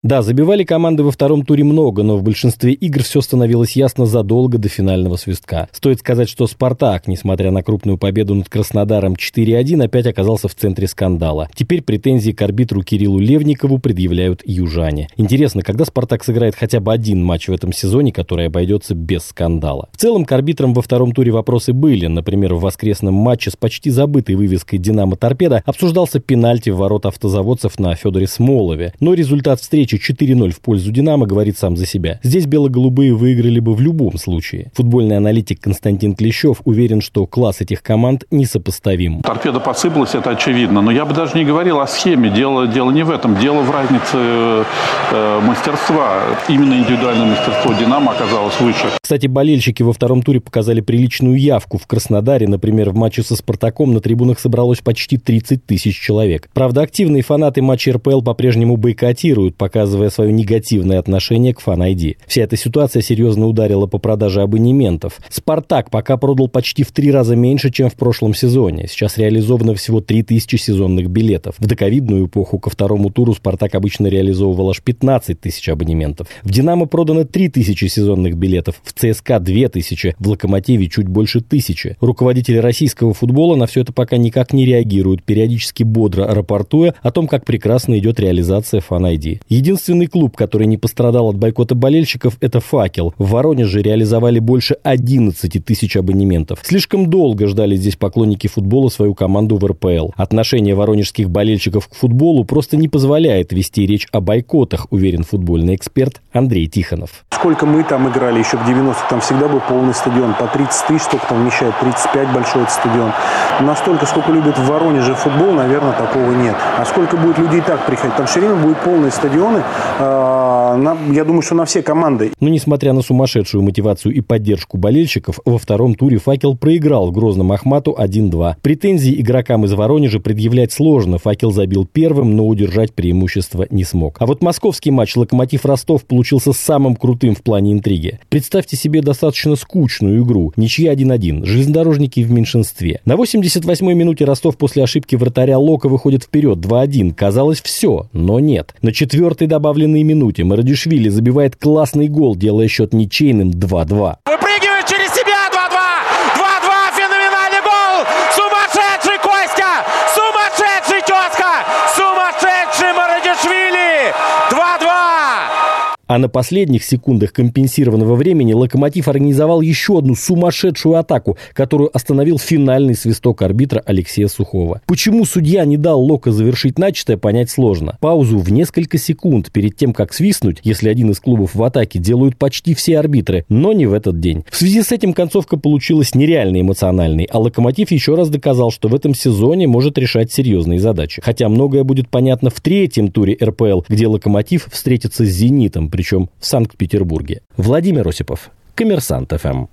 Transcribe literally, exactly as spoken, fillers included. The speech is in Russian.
Да, забивали команды во втором туре много, но в большинстве игр все становилось ясно задолго до финального свистка. Стоит сказать, что «Спартак», несмотря на крупную победу над Краснодаром четыре один, опять оказался в центре скандала. Теперь претензии к арбитру Кириллу Левникову предъявляют южане. Интересно, когда «Спартак» сыграет хотя бы один матч в этом сезоне, который обойдется без скандала? В целом, к арбитрам во втором туре вопросы были. Например, в воскресном матче с почти забытой вывеской «Динамо-Торпедо» обсуждался пенальти в ворота автозаводцев на Федоре Смолове. Но результат встречи четыре ноль в пользу «Динамо» говорит сам за себя. Здесь бело-голубые выиграли бы в любом случае. Футбольный аналитик Константин Клещев уверен, что класс этих команд несопоставим. «Торпедо» посыпалась, это очевидно. Но я бы даже не говорил о схеме. Дело, дело не в этом. Дело в разнице э, мастерства. Именно индивидуальное мастерство «Динамо» оказалось выше. Кстати, болельщики во втором туре показали приличную явку. В Краснодаре, например, в матче со «Спартаком» на трибунах собралось почти тридцать тысяч человек. Правда, активные фанаты матча эр пэ эл по-прежнему бойкотируют, показывая свое негативное отношение к Fan ай ди. Вся эта ситуация серьезно ударила по продаже абонементов. «Спартак» пока продал почти в три раза меньше, чем в прошлом сезоне. Сейчас реализовано всего три тысячи сезонных билетов. В доковидную эпоху ко второму туру «Спартак» обычно реализовывал аж пятнадцать тысяч абонементов. В «Динамо» продано три тысячи сезонных билетов, в цэ эс ка две тысячи, в «Локомотиве» чуть больше тысячи. Руководители российского футбола на все это пока никак не реагируют, периодически бодро рапортуя о том, как прекрасно идет реализация Fan ай ди. Единственный клуб, который не пострадал от бойкота болельщиков, это «Факел». В Воронеже реализовали больше одиннадцать тысяч абонементов. Слишком долго ждали здесь поклонники футбола свою команду в эр пэ эл. Отношение воронежских болельщиков к футболу просто не позволяет вести речь о бойкотах, уверен футбольный эксперт Андрей Тихонов. Сколько мы там играли еще в девяностых, там всегда был полный стадион. По тридцать тысяч, сколько там вмещает, тридцать пять большой стадион. Настолько, сколько любят в Воронеже футбол, наверное, такого нет. А сколько будет людей так приходить? Там все время будут полные стадионы. Я думаю, что на все команды. Но несмотря на сумасшедшую мотивацию и поддержку болельщиков, во втором туре «Факел» проиграл в Грозном Ахмату один два. Претензии игрокам из Воронежа предъявлять сложно. «Факел» забил первым, но удержать преимущество не смог. А вот московский матч «Локомотив-Ростов» получился самым крутым в плане интриги. Представьте себе достаточно скучную игру. Ничья один один. Железнодорожники в меньшинстве. На восемьдесят восьмой минуте Ростов после ошибки вратаря Лока выходит вперед два один. Казалось, все, но нет. На четвертой добавленной минуте Марадишвили забивает классный гол, делая счет ничейным два два. Выпрыгивает через себя два два. два два. Феноменальный гол. Сумасшедший Костя. Сумасшедший тезка. Сумасшедший Марадишвили. два два. А на последних секундах компенсированного времени «Локомотив» организовал еще одну сумасшедшую атаку, которую остановил финальный свисток арбитра Алексея Сухого. Почему судья не дал Лока завершить начатое, понять сложно. Паузу в несколько секунд перед тем, как свистнуть, если один из клубов в атаке, делают почти все арбитры, но не в этот день. В связи с этим концовка получилась нереально эмоциональной, а «Локомотив» еще раз доказал, что в этом сезоне может решать серьезные задачи. Хотя многое будет понятно в третьем туре эр пэ эл, где «Локомотив» встретится с «Зенитом», причем в Санкт-Петербурге. Владимир Осипов, Коммерсант эф эм.